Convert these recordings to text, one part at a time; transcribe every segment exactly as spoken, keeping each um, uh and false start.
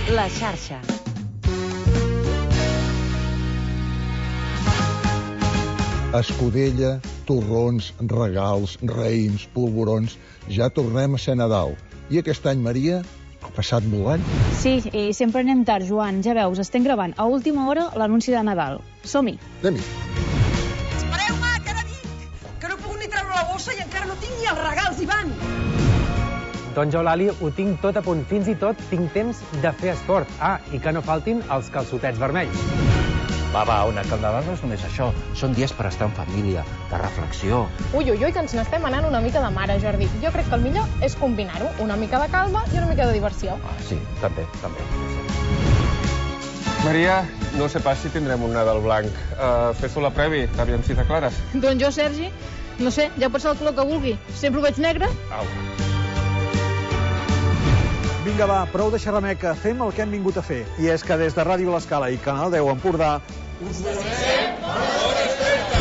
La xarxa. Escudella, torrons, regals, raïms, polvorons... Ja tornem a ser Nadal. I aquest any, Maria, ha passat volant? Sí, i sempre anem tard, Joan. Ja veus, estem gravant a última hora l'anunci de Nadal. Som-hi. Anem-hi. Espereu-me, que ara dic! Que no he pogut ni treure la bossa i encara no tinc ni els regals, Ivan! Doncs jo, Lali, ho tinc tot a punt. Fins i tot tinc temps de fer esport. Ah, i que no faltin els calçotets vermells. Va, va, Ona, que el Nadal no és només això. Són dies per estar en família, de reflexió. Ui, ui, ui, que ens n'estem anant una mica de mare, Jordi. Jo crec que el millor és combinar-ho. Una mica de calma i una mica de diversió. Ah, sí, també, també. Maria, no sé pas si tindrem un Nadal blanc. Uh, Fes-ho la previ, aviam si t'aclares. Doncs jo, Sergi, no sé, ja pot ser el color que vulgui. Sempre ho veig negre. Au. Vinga, va, prou de xerrameca, fem el que hem vingut a fer. I és que des de Ràdio L'Escala i Canal deu Empordà us desitgem bones festes!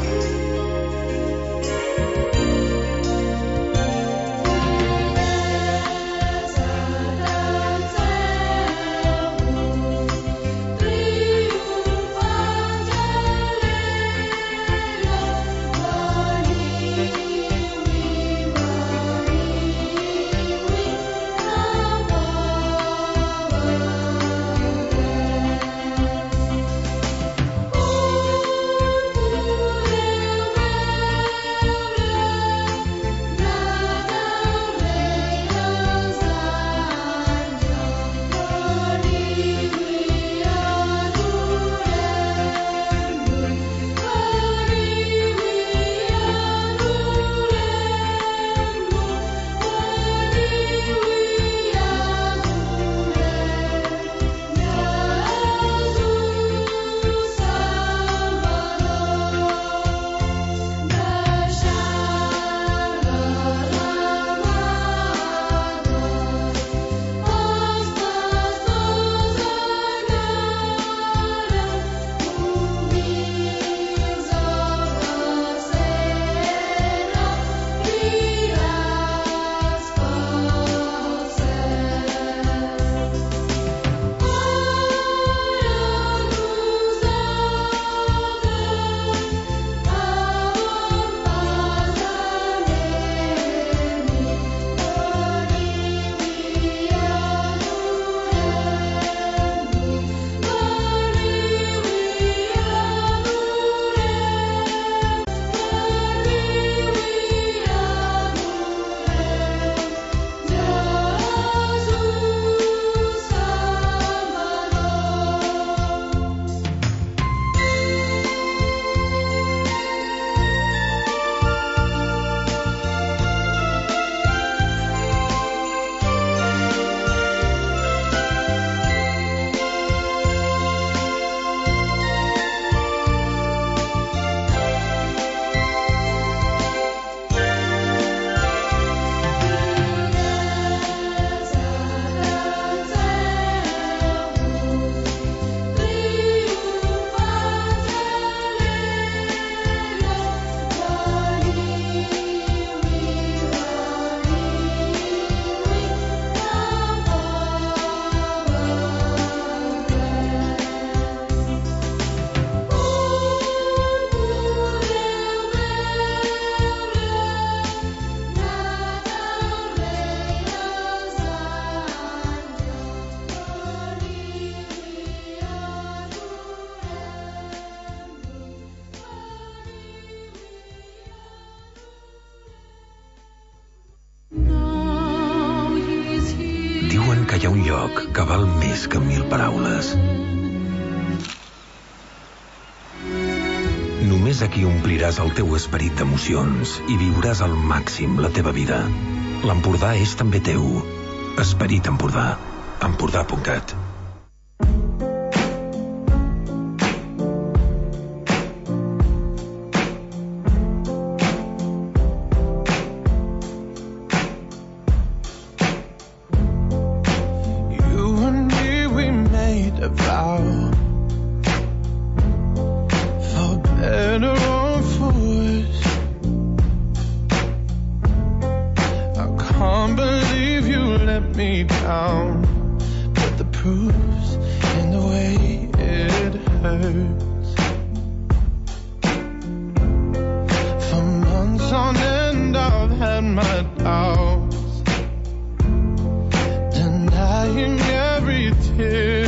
Diuen que hi ha un lloc que val més que mil paraules. Només aquí ompliràs el teu esperit d'emocions i viuràs al màxim la teva vida. L'Empordà és també teu. Esperit Empordà. Empordà punt cat. Can't believe you let me down, but but the proof's in the way it hurts. For months on end I've had my doubts, denying every tear.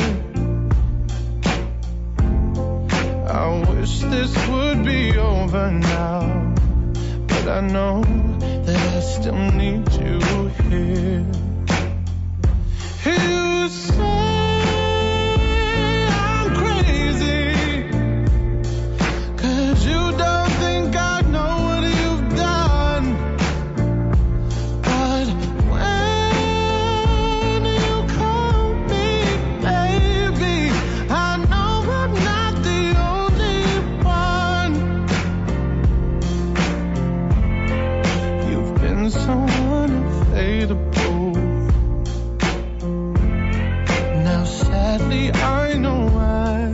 I wish this would be over now, but I know that I still need you here. You say I'm crazy, 'cause you don't think I know what you've done. But when you call me baby, I know I'm not the only one. You've been so unfadable. Now sadly I know why.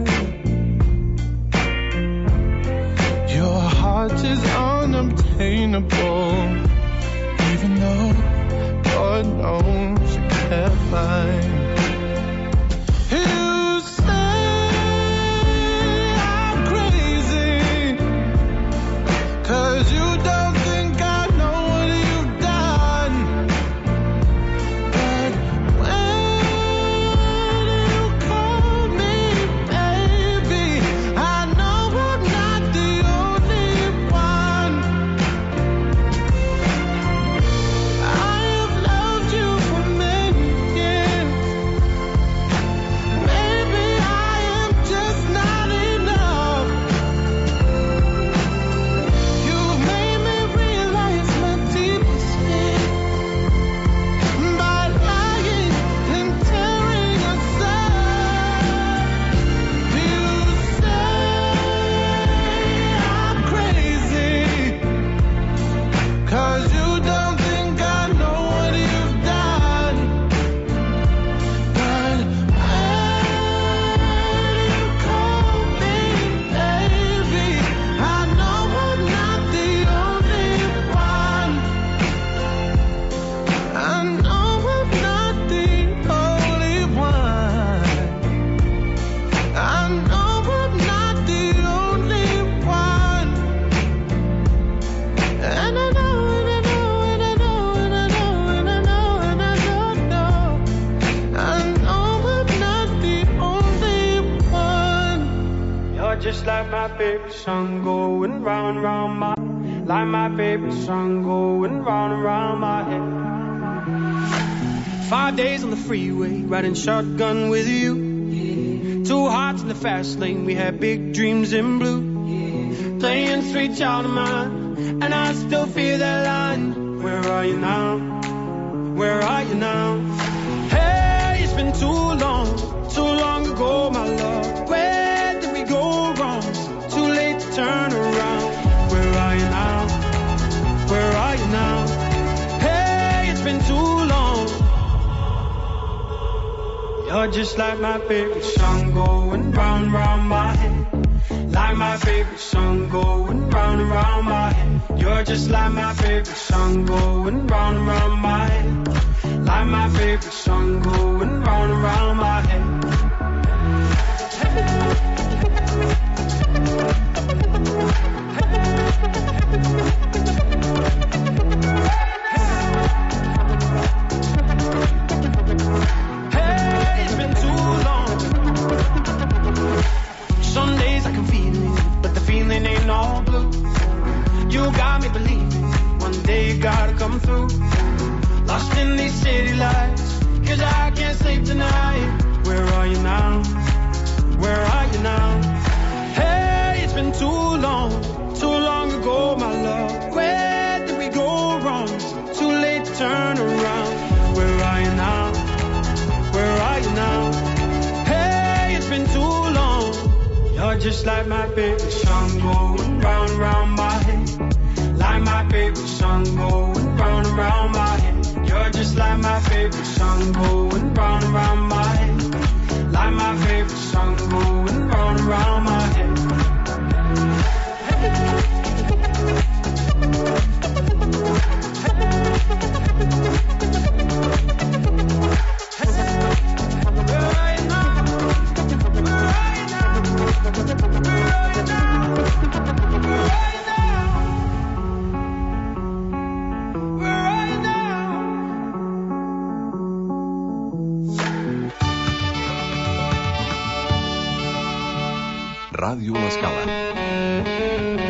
Your heart is unobtainable, even though God knows you can't find. You say I'm crazy, 'cause you don't think I know what you've done. But when you call me baby, I know I'm not the only one. I have loved you for many years. Maybe I am just not enough. You've made me realize my deepest fear by lying and tearing us apart. You say I'm crazy, 'cause you don't think I know what you've done. But when you call me baby, I know I'm not the only one. I know I'm not the only one. I know I'm not the only one. And I know, and I know, and I know, and I know, and I know, and I don't know. I know I'm not the only one. You're just like my favorite song going round and round my, like my favorite song going round and round my head. Five days on the freeway, riding shotgun with you. Two hearts in the fast lane, we had big dreams in blue. Playing sweet child of mine, and I still feel that line. Where are you now? Where are you now? Hey, it's been too long, too long ago, my love. Where did we go wrong? Too late to turn around. Where are you now? Where are you now? Hey, it's been too long. You're just like my favorite song going round and round my head. Like my favorite song going round and round my head. You're just like my favorite song going round and round my head. Like my favorite song going round and round my head. Hey, it's been too long. Some days I can feel it, but the feeling ain't all blue. You got me believing one day you gotta come through. Lost in these city lights, 'cause I can't sleep tonight. Where are you now? Where are you now? Hey, it's been too long, too long ago, my love. Where did we go wrong? Too late to turn around. Where are you now? Where are you now? Hey, it's been too long. You're just like my favorite song going round and round my head. Like my favorite song going round and round my head. You're just like my favorite song going round and round my head. Like my favorite song going round and round my head. Hey. Ràdio L'Escala.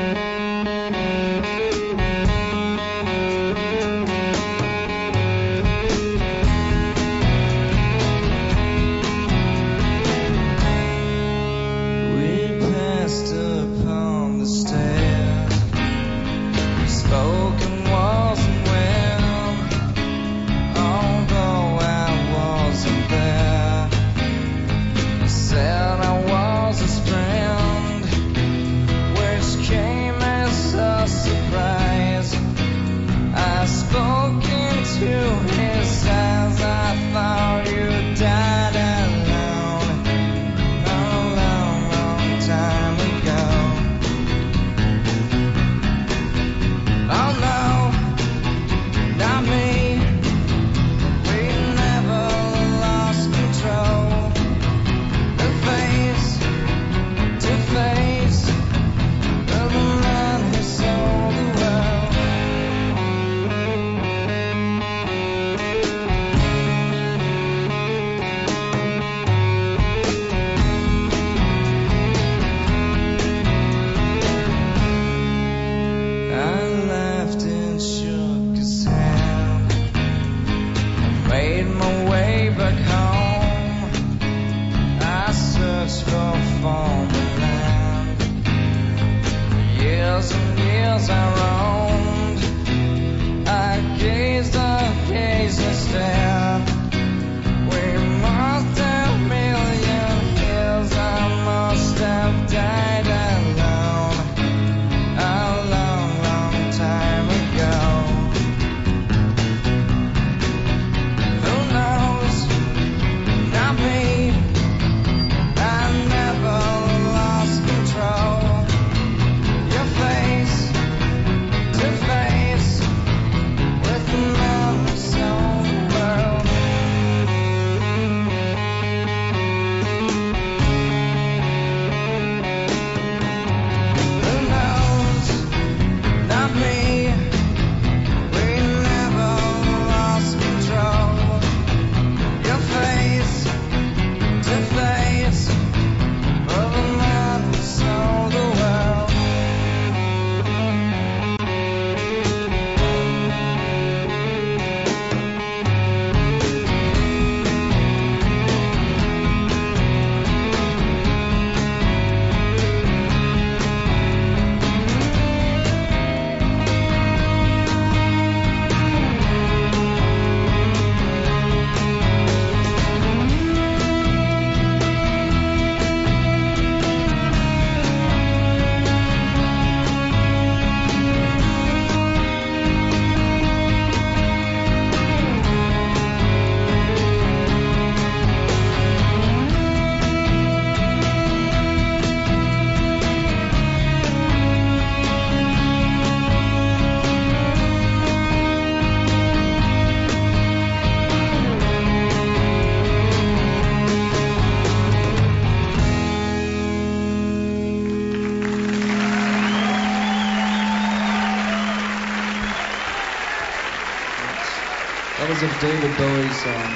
That was a David Bowie song.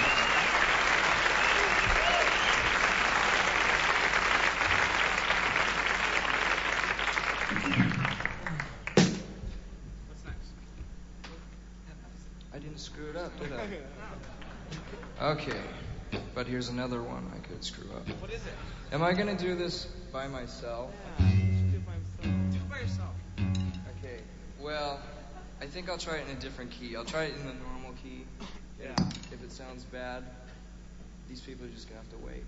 I didn't screw it up, did I? Okay, but here's another one I could screw up. What is it? Am I going to do this by myself? Yeah, you should do it by yourself. Do it by yourself. Okay, well, I think I'll try it in a different key. I'll try it in the normal key. Yeah. If it sounds bad, these people are just going to have to wait.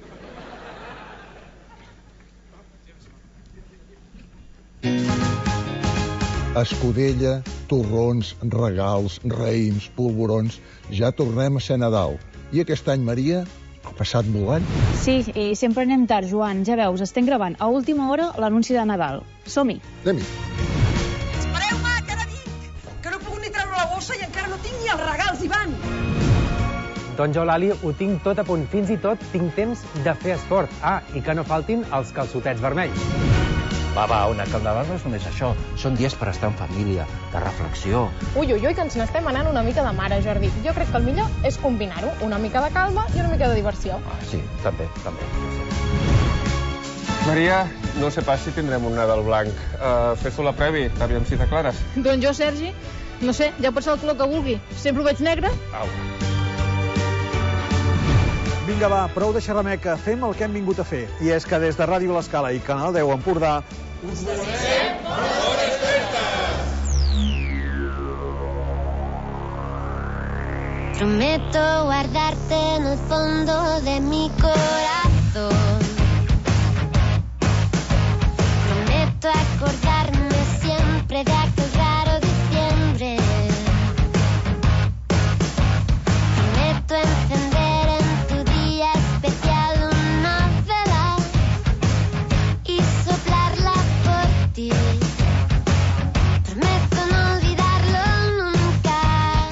Escudella, torrons, regals, raïms, polvorons... Ja tornem a ser Nadal. I aquest any, Maria, ha passat volant. Sí, i sempre anem tard, Joan. Ja veus, estem gravant a última hora l'anunci de Nadal. Som-hi. Anem-hi. Espereu-me, que ara dic! Que no puc ni treure la bossa i encara no tinc ni els regals, Ivan! Doncs jo, Lali, ho tinc tot a punt. Fins i tot tinc temps de fer esport. Ah, i que no faltin els calçotets vermells. Va, va, una calendar no és només això. Són dies per estar en família, de reflexió. Ui, ui, ui, que ens n'estem anant una mica de mare, Jordi. Jo crec que el millor és combinar-ho. Una mica de calma i una mica de diversió. Ah, sí, també, també. Maria, no sé pas si tindrem un Nadal blanc. Uh, Fes-ho la previ, aviam si t'aclares. Doncs jo, Sergi, no sé, ja pot ser el color que vulgui. Sempre ho veig negre. Au. Vinga, va, prou de xerrameca, fem el que hem vingut a fer. I és que des de Ràdio L'Escala i Canal deu Empordà us desitgem bones festes! Prometo guardarte en el fondo de mi corazón. Prometo acordarme siempre de aquel raro diciembre. Prometo encender en tu día especial una vela y soplarla por ti. Prometo no olvidarlo nunca.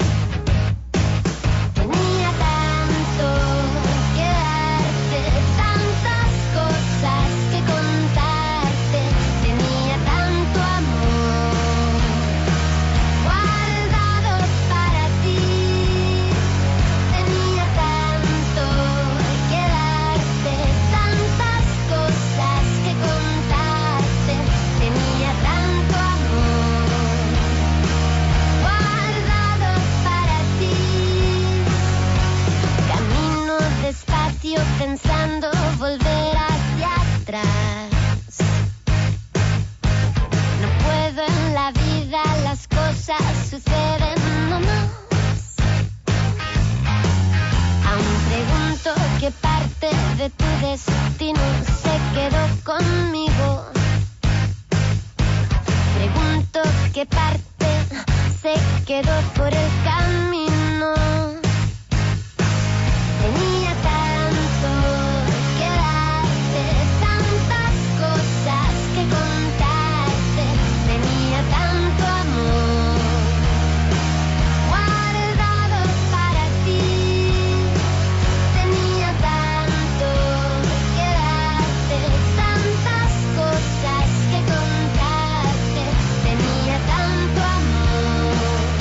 Tenía tanto que darte, tantas cosas que contarte. Tenía tanto amor guardado para ti. Tenía tanto que darte, tantas cosas que contarte. Tenía tanto amor guardado para ti. Camino despacio pensando volver hacia atrás. No puedo en la vida, las cosas suceden nomás. Aún pregunto qué parte de tu destino se quedó conmigo. Pregunto qué parte se quedó por el camino. Tenía tanto que darte, tantas cosas que contarte. Tenía tanto amor guardado para ti. Tenía tanto que darte, tantas cosas que contarte. Tenía tanto amor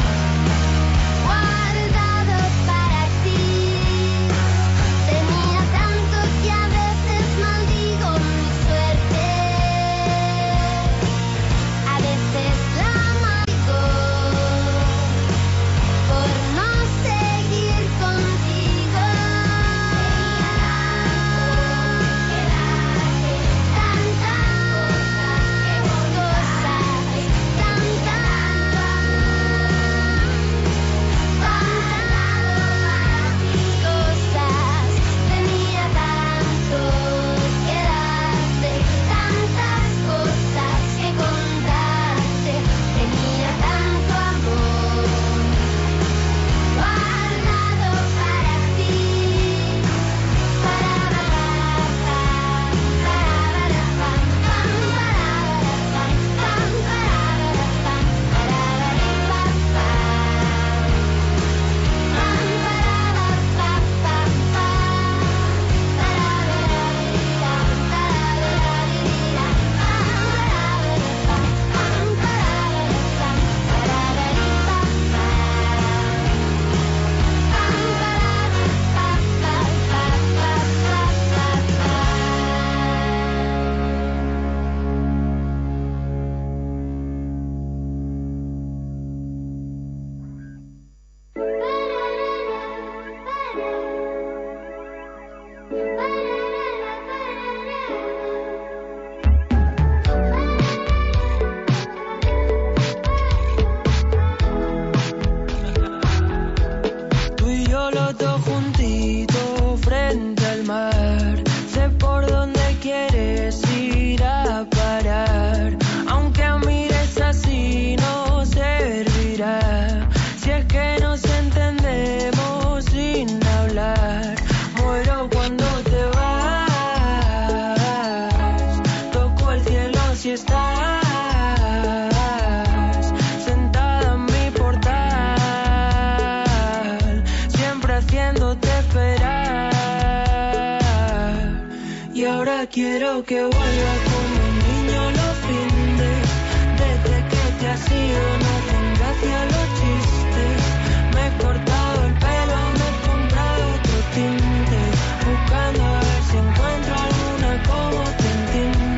guardado para ti. Tenía tanto que a veces maldigo mi suerte. A veces la maldigo por no seguir contigo. Tantas cosas, cosas, tenía tanto que darte, tantas cosas que contarte, tenía tanto amor guardado para ti. Tú y yo los dos juntitos frente al mar. Sé por dónde quieres ir a parar. Aunque mires así no servirá. Si es que nos entendemos sin hablar. Muero cuando te vas. Toco el cielo si estás sentada en mi portal, siempre haciéndote esperar. Y ahora quiero que vuelvas como un niño los findes. Desde que te has ido no hacen gracia los chistes. Me he cortado el pelo, me he comprado otro tinte, buscando a ver si encuentro alguna como te entiende.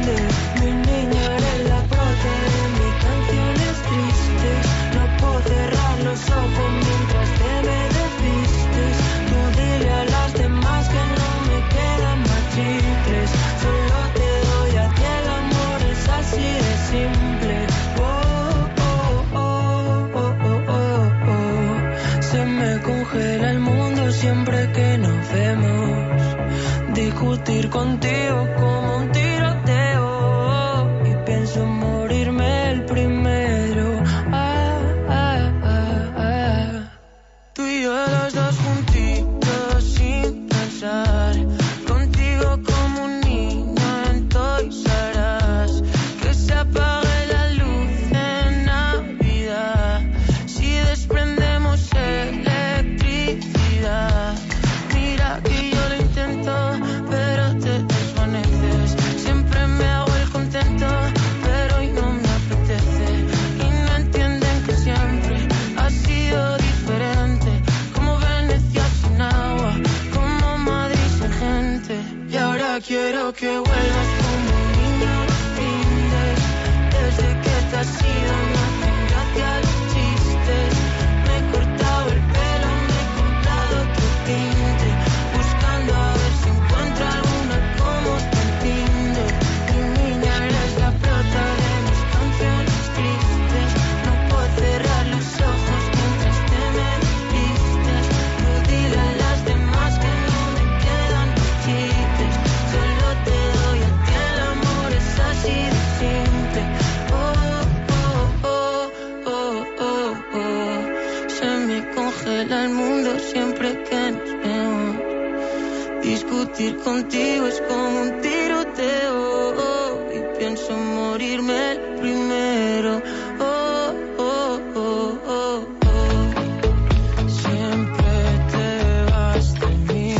que nos vemos. Discutir contigo como un tiroteo y pienso morirme el primero. Ah, ah, ah, ah. Tú y yo los dos juntitos sin pensar, contigo como un niño en Toys R Us, que se apague la luz en Navidad si desprendemos electricidad. Mira que yo lo intento, pero te desvaneces. Siempre me hago el contento, pero hoy no me apetece. Y no entienden que siempre ha sido diferente, como Venecia sin agua, como Madrid sin gente. Y ahora quiero que vuelvas como un niño a los fines. Desde que te has ido me hacen gracia los chistes. Me he cortado el pelo, me he comprado otro tinte, buscando a ver si encuentro alguna como te entiende. Mi niña, eres la prota de mis canciones tristes. No puedo cerrar los ojos mientras te me vistes. Tú dile a las demás que no me quedan los chistes. Solo te doy a ti el amor, es así de simple. Oh, oh, oh, oh, oh, oh. Se me congela el mundo siempre que nos vemos. Discutir contigo es como un tiroteo y pienso morirme el primero. Oh, oh, oh, oh, oh. Siempre te vas de mí,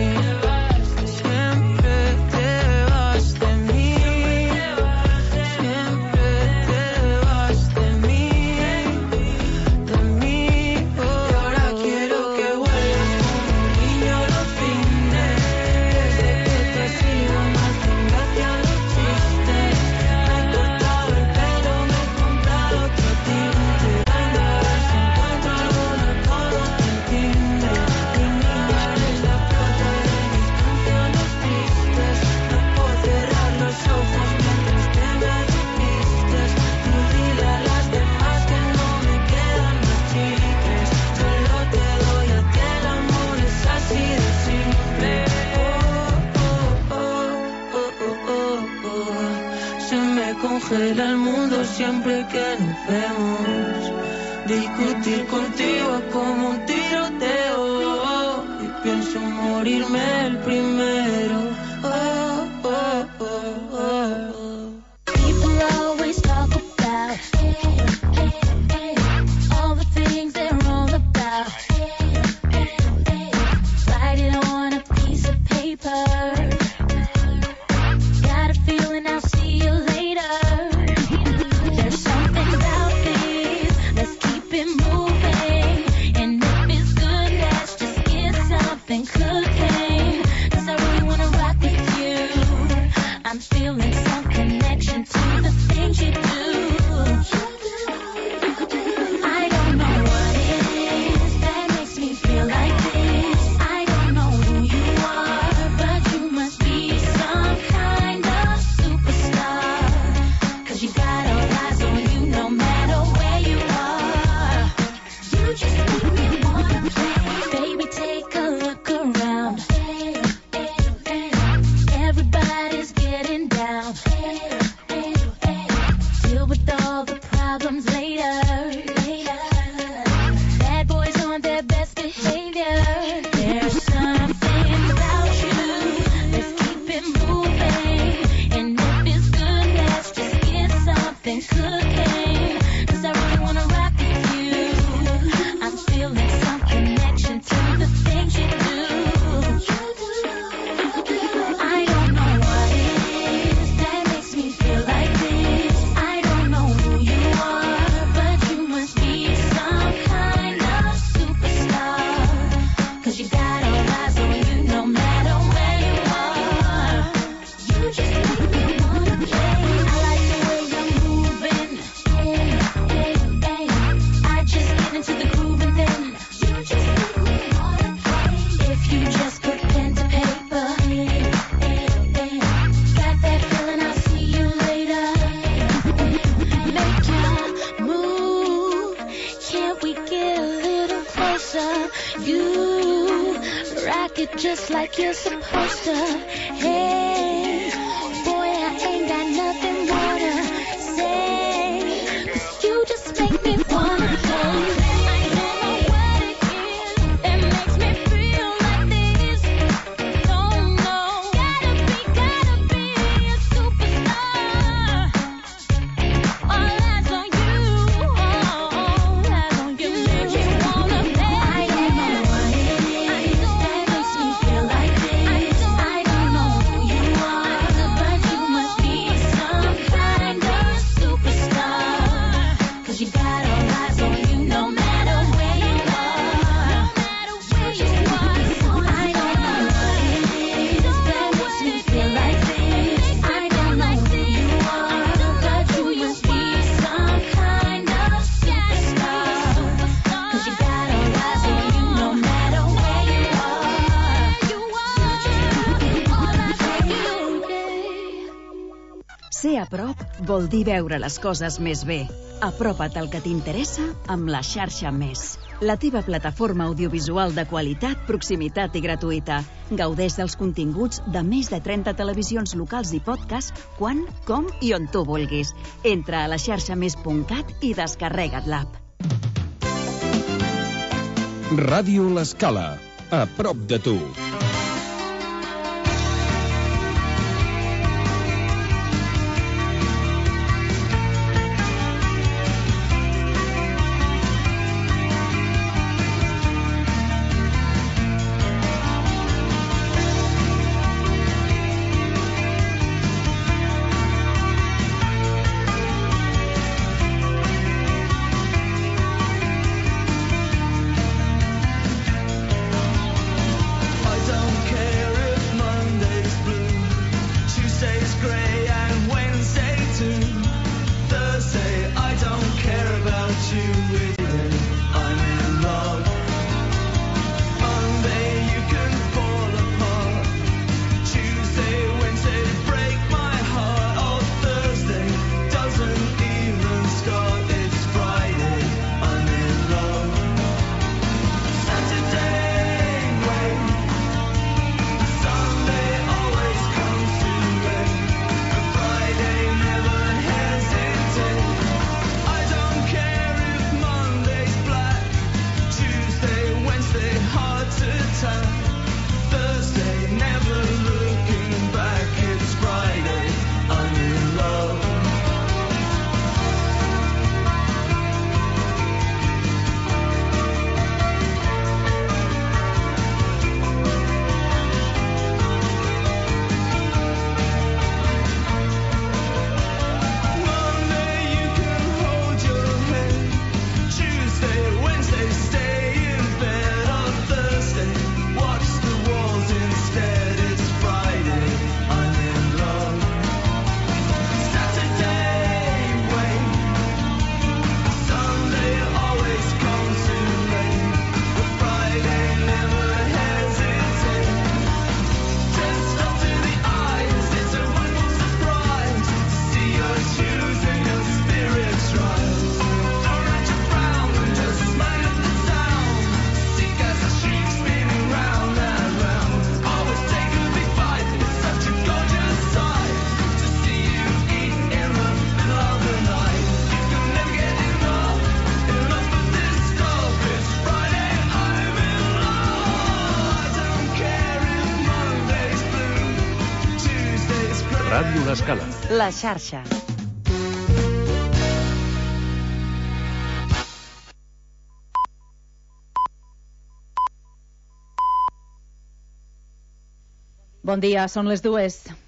siempre te vas de mí, siempre te vas de mí, de mí. Oh, y ahora quiero que vuelvas como un niño los fines. Desde que te has ido me hacen gracia los chistes. Me he cortado el pelo, me he comprado otro tinte. Venga, a ver si encuentro alguna como te entiende. Mi niña, eres la prota de mis canciones tristes. No puedo cerrar los ojos mientras te me despistes. Tú dile a las demás que no me quedan los chistes. Solo te doy a ti el amor, es así de simple. Oh, oh, oh, oh, oh, oh. Se me congela el mundo siempre que nos vemos. Discutir contigo es como un tiroteo y pienso morirme el primero. Oh, oh, oh, oh, oh. People always talk about all the things they're wrong about. Write it on a piece of paper. Got a feeling I'll see you later. There's something about this, let's keep it moving. And if it's good, let's just get something cooking. 'Cause I really wanna rock with you. I'm feeling some connection to the things you do. I don't know what it is that makes me feel like this. I don't know who you are, but you must be some kind of superstar. 'Cause you got all eyes on you no matter where you are. You just make me wanna play. Baby, take a look around. Everybody's getting down. Deal with all the problems later. Bad boys on their best behavior. There's something about you, let's keep it moving. And if it's good, let's just get something cooking. 'Cause I really wanna rock with you. I'm feeling some connection to the things you do. I don't know what it is that makes me feel like this. I don't know who you are, but you must be some kind of superstar. 'Cause you got all eyes on you no matter where you are. You just make me wanna play. I like the way you're moving. I just get into the groove and then you just make me wanna play. If you just put pen to paper, got that feeling, I'll see you later. Make your move, can't we get a little closer? You rock it just like you're supposed to. Hey, boy, I ain't got nothing more to say, 'cause you just make me wanna play. Ser a prop vol dir veure les coses més bé. Apropa't al que t'interessa amb la xarxa Més. La teva plataforma audiovisual de qualitat, proximitat i gratuïta. Gaudeix dels continguts de més de trenta televisions locals i podcast quan, com i on tu vulguis. Entra a la xarxa més punt cat i descarrega't l'app. Ràdio L'Escala, a prop de tu. Ràdio L'Escala. La xarxa. Bon dia, són les dues.